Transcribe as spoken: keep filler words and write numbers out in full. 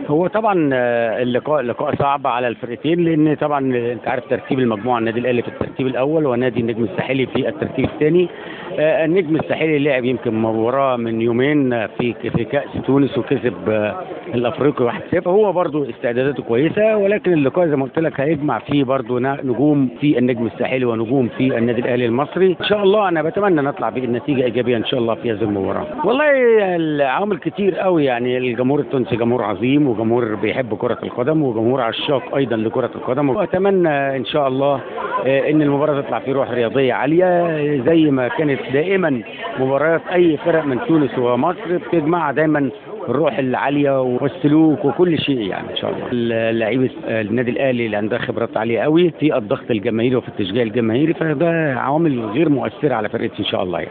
هو طبعا آه، اللقاء لقاء صعب على الفرقتين، لان طبعا انت عارف ترتيب المجموعه، النادي الاهلي في الترتيب الاول ونادي النجم الساحلي في الترتيب الثاني. النجم الساحلي لعب يمكن مباراه من يومين في في كاس تونس وكسب آه، الافريقي واحد صفر. هو برضو استعداداته كويسه، ولكن اللقاء زي ما قلت لك هيجمع فيه برضو نا- نجوم في النجم الساحلي ونجوم في النادي الاهلي المصري. ان شاء الله انا بتمنى نطلع بالنتيجه ايجابيه ان شاء الله في هذه المباراه. والله العوامل كتير قوي، يعني الجمهور التونسي جمهور عظيم وجمهور بيحب كرة القدم وجمهور عشاق أيضا لكرة القدم، وأتمنى إن شاء الله آه، إن المباراة تطلع في روح رياضية عالية، آه، زي ما كانت دائما مباريات أي فرق من تونس ومصر بتجمع دايما الروح العالية والسلوك وكل شيء. يعني إن شاء الله اللعيبة النادي الأهلي اللي عندها خبرات عالية قوي في الضغط الجماهيري وفي التشجيع الجماهيري، فده عوامل غير مؤثرة على فرقتي إن شاء الله يعني.